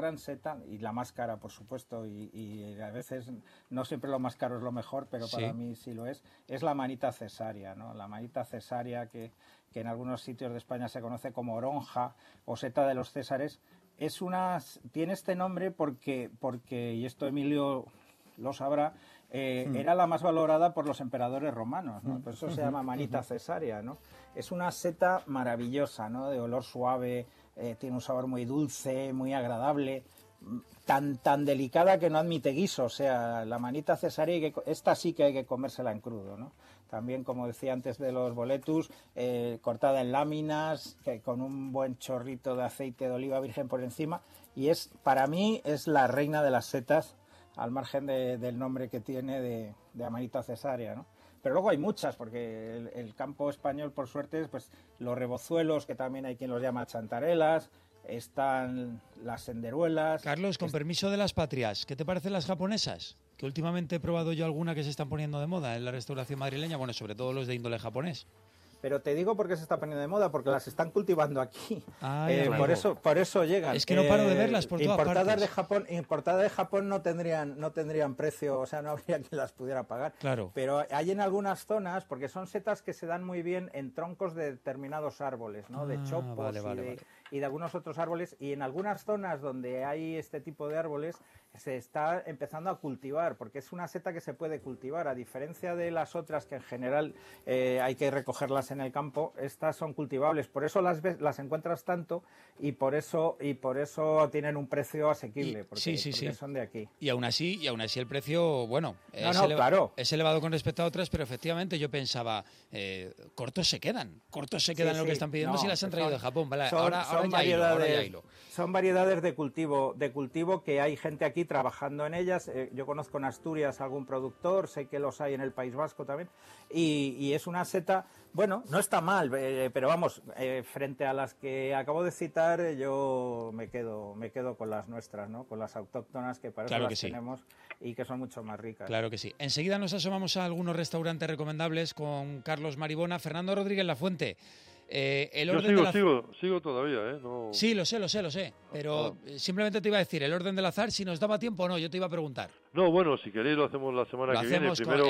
y la más cara, por supuesto, y a veces no siempre lo más caro es lo mejor, pero para mí sí lo es la manita cesárea, ¿no? La manita cesárea que en algunos sitios de España se conoce como oronja o seta de los Césares, tiene este nombre porque, y esto Emilio lo sabrá, era la más valorada por los emperadores romanos, ¿no? Por eso se llama manita cesárea, ¿no? Es una seta maravillosa, ¿no? De olor suave, tiene un sabor muy dulce, muy agradable, tan delicada que no admite guiso. O sea, la manita cesárea, esta sí que hay que comérsela en crudo, ¿no? También, como decía antes de los boletus, cortada en láminas, con un buen chorrito de aceite de oliva virgen por encima, y para mí es la reina de las setas, al margen del nombre que tiene de manita cesárea, ¿no? Pero luego hay muchas, porque el campo español, por suerte, pues los rebozuelos, que también hay quien los llama chantarelas, están las senderuelas... Carlos, con permiso de las patrias, ¿qué te parecen las japonesas? Que últimamente he probado yo alguna que se están poniendo de moda en la restauración madrileña, bueno, sobre todo los de índole japonés. Pero te digo por qué se está poniendo de moda, porque las están cultivando aquí. Claro. Por eso llegan. Es que no paro de verlas por todas partes. Importadas de Japón no tendrían precio, o sea, no habría quien las pudiera pagar. Claro. Pero hay en algunas zonas, porque son setas que se dan muy bien en troncos de determinados árboles, ¿no? De chopos y de algunos otros árboles. Y en algunas zonas donde hay este tipo de árboles se está empezando a cultivar, porque es una seta que se puede cultivar, a diferencia de las otras que en general hay que recogerlas en el campo. Estas son cultivables, por eso las encuentras tanto y por eso tienen un precio asequible, porque son de aquí. Y aún así el precio, bueno, claro, es elevado con respecto a otras, pero efectivamente yo pensaba, cortos se quedan en lo que están pidiendo si las han traído de Japón, ¿vale? Ahora ya hilo. Son variedades de cultivo que hay gente aquí trabajando en ellas. Yo conozco en Asturias algún productor, sé que los hay en el País Vasco también, y es una seta, bueno, no está mal, pero vamos, frente a las que acabo de citar, yo me quedo con las nuestras, ¿no? Con las autóctonas, que para eso las tenemos y que son mucho más ricas. Claro que sí. Enseguida nos asomamos a algunos restaurantes recomendables con Carlos Maribona. Fernando Rodríguez Lafuente. Sigo todavía, No... Sí, lo sé, pero simplemente te iba a decir, el orden del azar, si nos daba tiempo o no, yo te iba a preguntar. No, bueno, si queréis lo hacemos la semana que viene. Primero,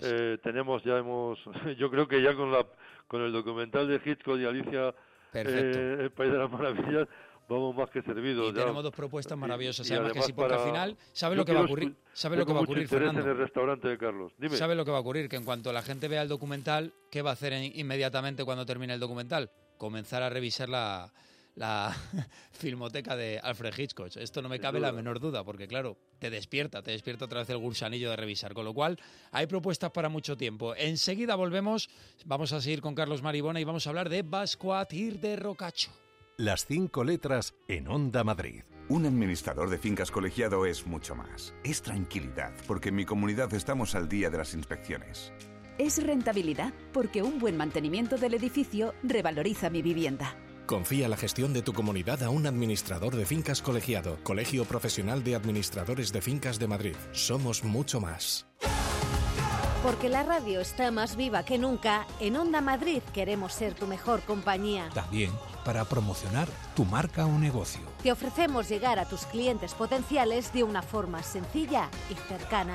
yo creo que ya con el documental de Hitchcock y Alicia, El País de las Maravillas, vamos más que servidos. Y tenemos dos propuestas maravillosas, además que sí, porque al final, ¿sabe lo que va a ocurrir? Fernando? En el restaurante de Carlos. Dime. ¿Sabe lo que va a ocurrir? Que en cuanto la gente vea el documental, ¿qué va a hacer inmediatamente cuando termine el documental? Comenzar a revisar la filmoteca de Alfred Hitchcock. Esto no me cabe la menor duda, porque claro, te despierta otra vez el gusanillo de revisar, con lo cual hay propuestas para mucho tiempo. Enseguida volvemos, vamos a seguir con Carlos Maribona y vamos a hablar de Bascoatir de Rocacho. Las 5 letras en Onda Madrid. Un administrador de fincas colegiado es mucho más. Es tranquilidad, porque en mi comunidad estamos al día de las inspecciones. Es rentabilidad, porque un buen mantenimiento del edificio revaloriza mi vivienda. Confía la gestión de tu comunidad a un administrador de fincas colegiado. Colegio Profesional de Administradores de Fincas de Madrid. Somos mucho más. Porque la radio está más viva que nunca, en Onda Madrid queremos ser tu mejor compañía. También para promocionar tu marca o negocio. Te ofrecemos llegar a tus clientes potenciales de una forma sencilla y cercana.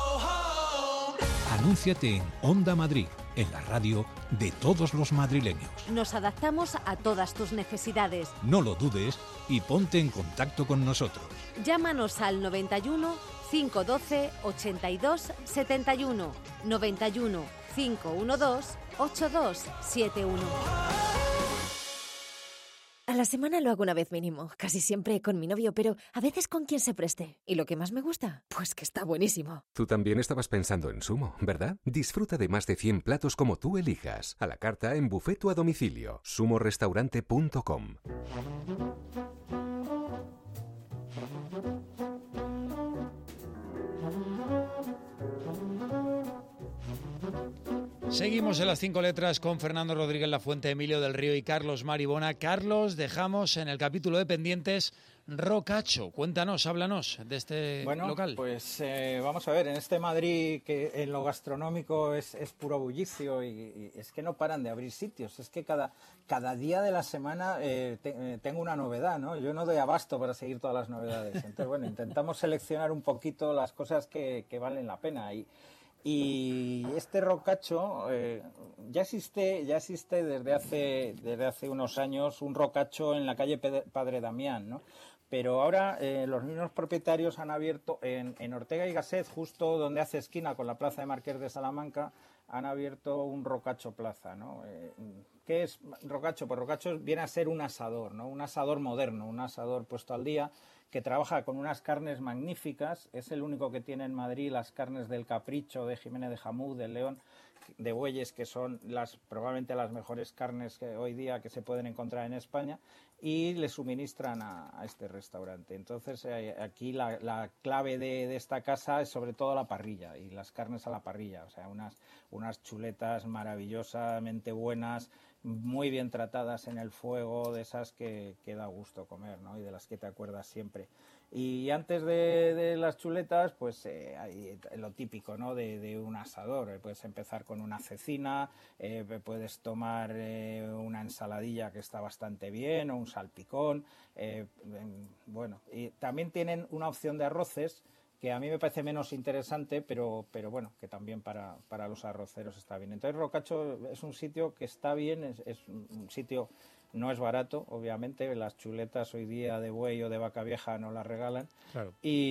Anúnciate en Onda Madrid, en la radio de todos los madrileños. Nos adaptamos a todas tus necesidades. No lo dudes y ponte en contacto con nosotros. Llámanos al 91 512 82 71, 91 512 8271. A la semana lo hago una vez mínimo, casi siempre con mi novio, pero a veces con quien se preste. ¿Y lo que más me gusta? Pues que está buenísimo. Tú también estabas pensando en Sumo, ¿verdad? Disfruta de más de 100 platos como tú elijas, a la carta, en buffet o a domicilio. sumorestaurante.com. Seguimos en las 5 letras con Fernando Rodríguez Lafuente, Emilio del Río y Carlos Maribona. Carlos, dejamos en el capítulo de pendientes Rocacho. Cuéntanos, háblanos de este local. Pues vamos a ver, en este Madrid que en lo gastronómico es puro bullicio y es que no paran de abrir sitios. Es que cada día de la semana tengo una novedad, ¿no? Yo no doy abasto para seguir todas las novedades. Entonces, bueno, intentamos seleccionar un poquito las cosas que valen la pena. Y este Rocacho ya existe desde hace unos años un Rocacho en la calle Padre Damián, ¿no? Pero ahora los mismos propietarios han abierto en Ortega y Gasset, justo donde hace esquina con la plaza de Marqués de Salamanca, han abierto un Rocacho Plaza, ¿no? ¿Qué es Rocacho? Pues Rocacho viene a ser un asador, ¿no? Un asador moderno, un asador puesto al día, que trabaja con unas carnes magníficas. Es el único que tiene en Madrid las carnes del Capricho, de Jiménez de Jamú, del León, de bueyes, que son probablemente las mejores carnes que hoy día que se pueden encontrar en España, y le suministran a este restaurante. Entonces aquí la clave de esta casa es sobre todo la parrilla y las carnes a la parrilla, o sea, unas chuletas maravillosamente buenas, muy bien tratadas en el fuego, de esas que da gusto comer, ¿no? Y de las que te acuerdas siempre. Y antes de las chuletas, pues hay lo típico, ¿no? De un asador. Puedes empezar con una cecina, puedes tomar una ensaladilla que está bastante bien, o un salpicón. Bueno, y también tienen una opción de arroces que a mí me parece menos interesante, pero bueno, que también para los arroceros está bien. Entonces Rocacho es un sitio que está bien, es un sitio, no es barato, obviamente, las chuletas hoy día de buey o de vaca vieja no las regalan, claro.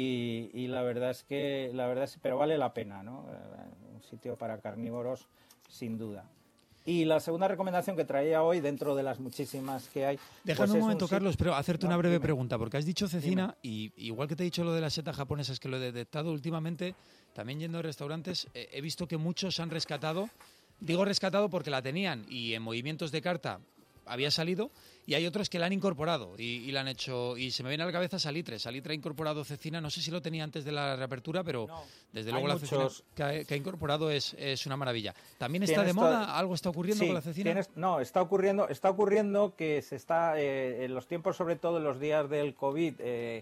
Y la verdad es pero vale la pena, ¿no? Un sitio para carnívoros, sin duda. Y la segunda recomendación que traía hoy, dentro de las muchísimas que hay... Déjame pues un momento, Carlos, pero hacerte una breve pregunta, porque has dicho cecina, y igual que te he dicho lo de las setas japonesas, que lo he detectado últimamente, también yendo a restaurantes, he visto que muchos han rescatado, digo rescatado porque la tenían, y en movimientos de carta había salido, y hay otros que la han incorporado y la han hecho, y se me viene a la cabeza Salitre ha incorporado cecina, no sé si lo tenía antes de la reapertura, pero no, desde luego la cecina que ha incorporado es una maravilla. ¿También está de moda? ¿Algo está ocurriendo con la cecina? Está ocurriendo que se está, en los tiempos, sobre todo en los días del COVID,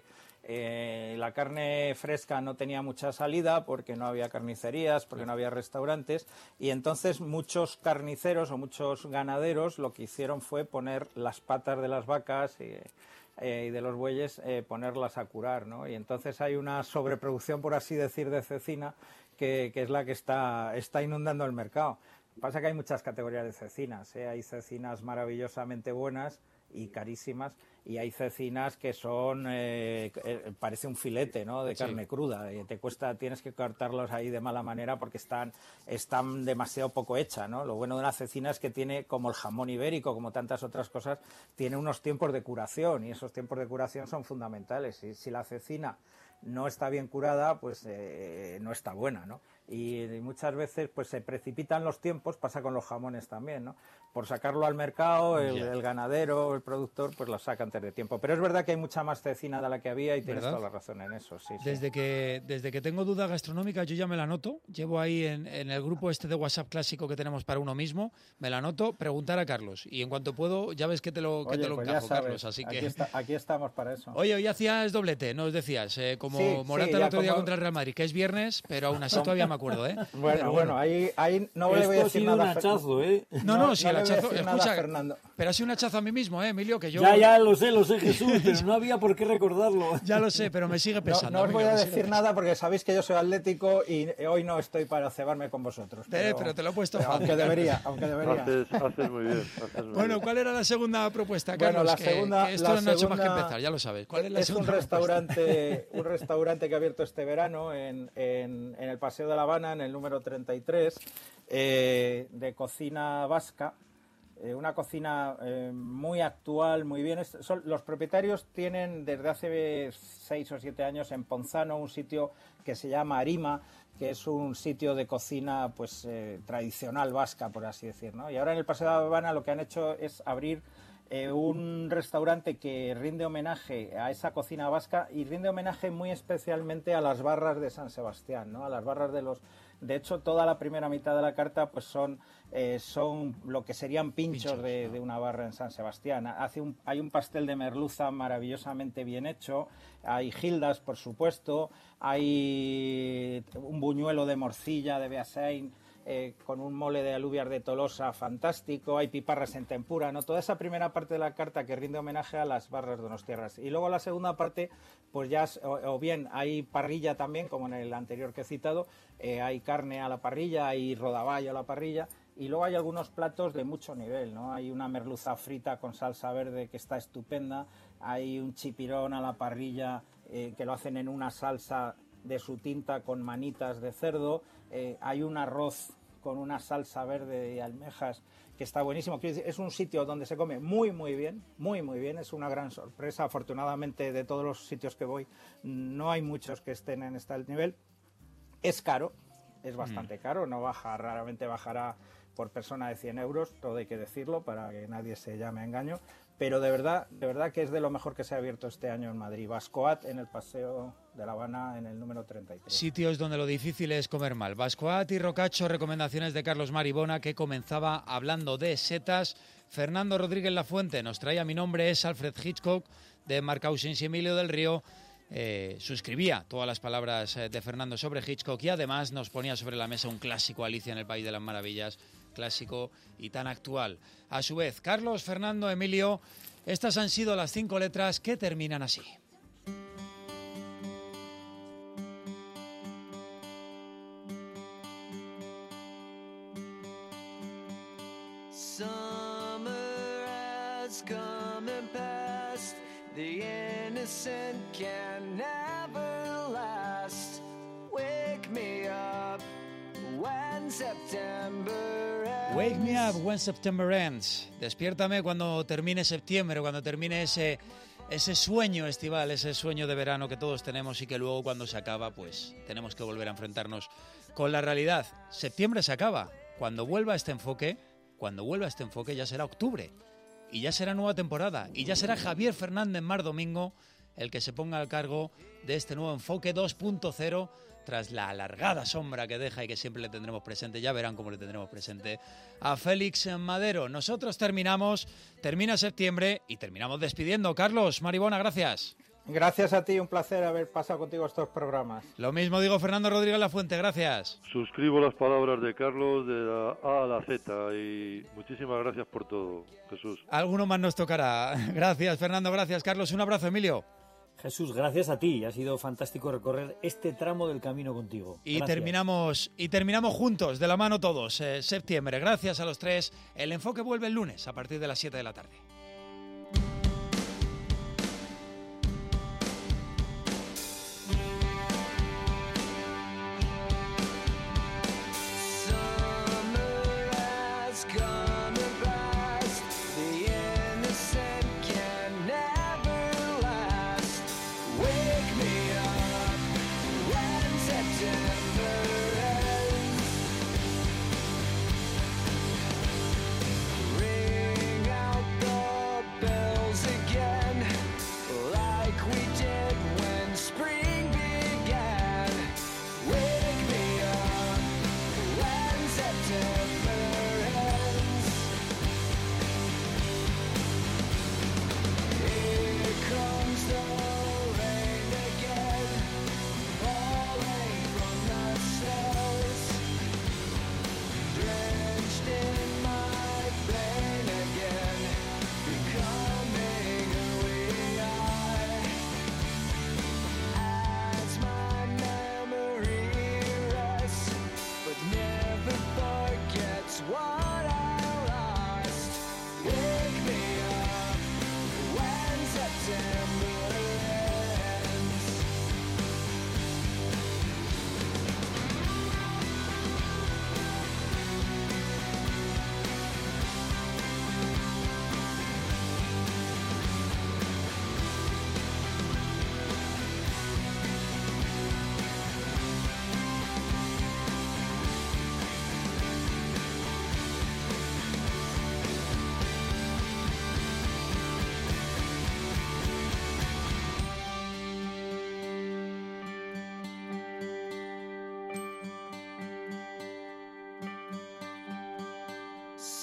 la carne fresca no tenía mucha salida porque no había carnicerías, porque no había restaurantes, y entonces muchos carniceros o muchos ganaderos lo que hicieron fue poner las patas de las vacas y de los bueyes, ponerlas a curar, ¿no? Y entonces hay una sobreproducción, por así decir, de cecina que es la que está inundando el mercado. Pasa que hay muchas categorías de cecinas, hay cecinas maravillosamente buenas y carísimas, y hay cecinas que son parece un filete, ¿no?, de carne cruda, tienes que cortarlos ahí de mala manera porque están demasiado poco hechas, ¿no? Lo bueno de una cecina es que tiene, como el jamón ibérico, como tantas otras cosas, tiene unos tiempos de curación, y esos tiempos de curación son fundamentales. Y si la cecina no está bien curada, pues no está buena, ¿no? Y muchas veces pues se precipitan los tiempos, pasa con los jamones también, ¿no? Por sacarlo al mercado, el ganadero, el productor, pues lo saca antes de tiempo. Pero es verdad que hay mucha más cecina de la que había, y tienes toda la razón en eso, sí. Desde que tengo duda gastronómica, yo ya me la anoto. Llevo ahí en el grupo de WhatsApp clásico que tenemos para uno mismo, me la anoto, preguntar a Carlos. Y en cuanto puedo, ya ves que te lo encajo, Carlos. Así que aquí estamos para eso. Oye, hoy hacías doblete, nos decías, como Morata el otro día contra el Real Madrid, que es viernes, pero aún así todavía me acuerdo, ¿eh? Bueno, ahí no le voy a decir nada. Esto ha sido un hachazo, ¿eh? No, si el hachazo... Escucha, Fernando. Pero ha sido un hachazo a mí mismo, Emilio, que yo... Ya lo sé, Jesús, pero no había por qué recordarlo. Ya lo sé, pero me sigue pesando. No os voy a decir nada porque sabéis que yo soy atlético y hoy no estoy para cebarme con vosotros. Pero te lo he puesto fácil. Aunque debería. Haces muy bien. Bueno, ¿cuál era la segunda propuesta, Carlos? Bueno, que esto no ha hecho más que empezar, ya lo sabes. ¿Cuál es la segunda un restaurante que ha abierto este verano en el Paseo de La Habana, en el número 33, de cocina vasca. Una cocina muy actual, muy bien. Los propietarios tienen desde hace 6 o 7 años en Ponzano un sitio que se llama Arima, que es un sitio de cocina pues tradicional vasca, por así decir, ¿no? Y ahora en el Paseo de La Habana lo que han hecho es abrir un restaurante que rinde homenaje a esa cocina vasca y rinde homenaje muy especialmente a las barras de San Sebastián, ¿no? A las barras de los... De hecho, toda la primera mitad de la carta pues son lo que serían pinchos de una barra en San Sebastián. Hay un pastel de merluza maravillosamente bien hecho, hay gildas, por supuesto, hay un buñuelo de morcilla de Beasain, con un mole de alubias de Tolosa fantástico, hay piparras en tempura, ¿no? Toda esa primera parte de la carta que rinde homenaje a las barras donostiarras. Y luego la segunda parte, pues ya, o bien hay parrilla también, como en el anterior que he citado, hay carne a la parrilla, hay rodaballo a la parrilla, y luego hay algunos platos de mucho nivel, ¿no? Hay una merluza frita con salsa verde que está estupenda, hay un chipirón a la parrilla que lo hacen en una salsa de su tinta con manitas de cerdo, hay un arroz con una salsa verde de almejas que está buenísimo. Es un sitio donde se come muy bien, es una gran sorpresa. Afortunadamente, de todos los sitios que voy, no hay muchos que estén en este nivel. Es caro, es bastante caro, raramente bajará por persona de 100 euros, todo hay que decirlo para que nadie se llame a engaño, pero de verdad que es de lo mejor que se ha abierto este año en Madrid. Bascoat, en el Paseo de La Habana, en el número 33. Sitios donde lo difícil es comer mal. Bascoat y Rocacho, recomendaciones de Carlos Maribona, que comenzaba hablando de setas. Fernando Rodríguez Lafuente nos traía Mi nombre es Alfred Hitchcock, de Marc Ausins y Emilio del Río. Suscribía todas las palabras de Fernando sobre Hitchcock y además nos ponía sobre la mesa un clásico, Alicia en el País de las Maravillas, clásico y tan actual. A su vez, Carlos, Fernando, Emilio, estas han sido las 5 letras que terminan así. Summer has come and passed. The innocent can never last. Wake me up when September ends. Wake me up when September ends. Despiértame cuando termine septiembre, cuando termine ese sueño estival, ese sueño de verano que todos tenemos y que luego cuando se acaba, pues tenemos que volver a enfrentarnos con la realidad. Septiembre se acaba. Cuando vuelva este enfoque ya será octubre. Y ya será nueva temporada. Y ya será Javier Fernández Mar Domingo el que se ponga al cargo de este nuevo enfoque 2.0 tras la alargada sombra que deja y que siempre le tendremos presente. Ya verán cómo le tendremos presente a Félix Madero. Nosotros termina septiembre y terminamos despidiendo. Carlos Maribona, gracias. Gracias a ti, un placer haber pasado contigo estos programas. Lo mismo digo, Fernando Rodríguez Lafuente, gracias. Suscribo las palabras de Carlos de la A a la Z y muchísimas gracias por todo, Jesús. Alguno más nos tocará. Gracias, Fernando, gracias, Carlos. Un abrazo, Emilio. Jesús, gracias a ti. Ha sido fantástico recorrer este tramo del camino contigo. Y terminamos juntos, de la mano todos, septiembre. Gracias a los tres. El enfoque vuelve el lunes a partir de las 7 de la tarde. Ring out the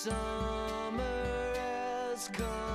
summer has come.